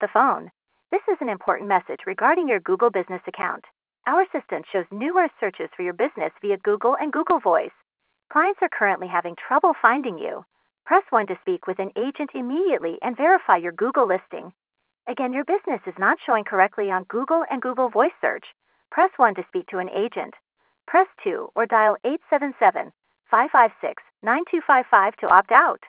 the phone. This is an important message regarding your Google Business account. Our assistant shows numerous searches for your business via Google and Google Voice. Clients are currently having trouble finding you. Press 1 to speak with an agent immediately and verify your Google listing. Again, your business is not showing correctly on Google and Google Voice search. Press 1 to speak to an agent. Press 2 or dial 877-556-9255 to opt out.